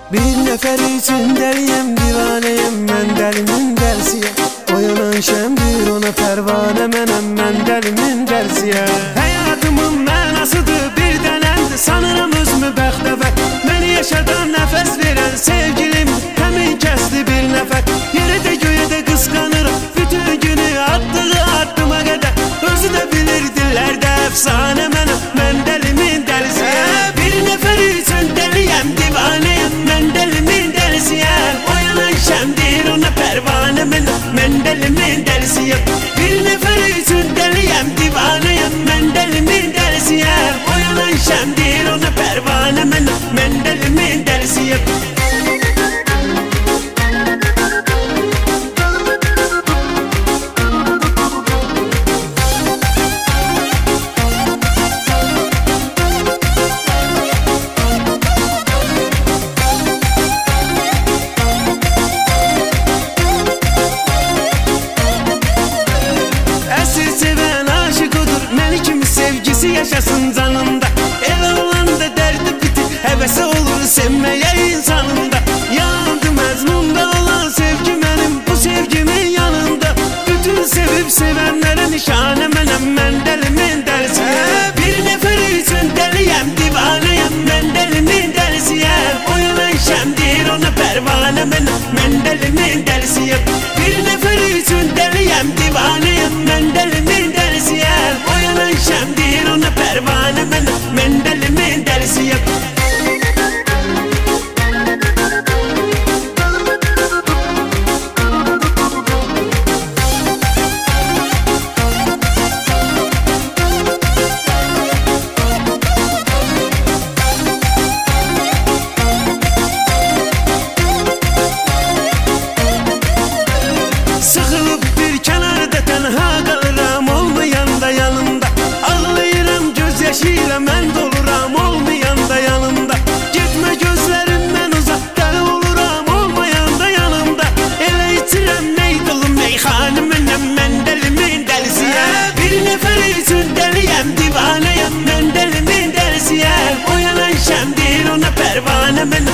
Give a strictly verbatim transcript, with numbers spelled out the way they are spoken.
Bir nefer için deliyem, divaneyim, ben delimin dersiyem. Oyanan şemdir ona pervane, menem ben delimin dersiyem. Hayatımın mənasıdır bir dənəmdir, sanırım özümü bəxtəvər. Məni yaşadan nəfəs verən sevgilim həmin kəsdi bir nəfər. Yerə də göyə də qısqanırım bütün günü atdığı addıma qədər. Özü də bilir dillərdə əfsanə, mənəm mən delimin dəlisiyəm. Bir nəfər üçün deliyəm, divaneyim, mən delimin dəlisiyəm. Oyanan şəmdir ona pərvanə, mənəm mən delimin dəlisiyəm. Bir nəfər üçün deliyəm, divaneyim, mən delimin dəlisiyəm. Oyanan şəmdir ona pərvanə, mənəm mən delimin dəlisiyəm. Sevgisi yaşasın canında, el olanda derdi bitir, hevesi olur sevmeye insanında. Yandı məzmunda olan sevgi mənim, bu sevgimin yanında. Bütün sevip sevenlere nişanə, mənəm mən delimin dəlisiyəm. Bir nəfər üçün deliyəm, divaneyəm, mən delimin dəlisiyəm. Oyanan şəmdir ona pərvanə, mənəm mən delimin dəlisiyəm. Bir nəfər üçün deliyəm, divaneyəm, mən delimin dəlisiyəm. Oyanan şəmdir ona pərvanə, mənəm mən delimin dəlisiyəm. Sıxılıb bir kənarda tənha qalıram, olmayanda yanımda. Ağlayıram göz yaşıyla, mən doluram, olmayanda yanımda. Getmə gözlərimdən uzaq, dəli oluram, olmayanda yanımda. Elə içirəm meydulum meyxanı, mənəm mən delimin dəlisiyəm. Bir nəfər üçün deliyəm, divaneyəm, mən delimin dəlisiyəm. Oyanan şəmdir ona pərvanə, mənəm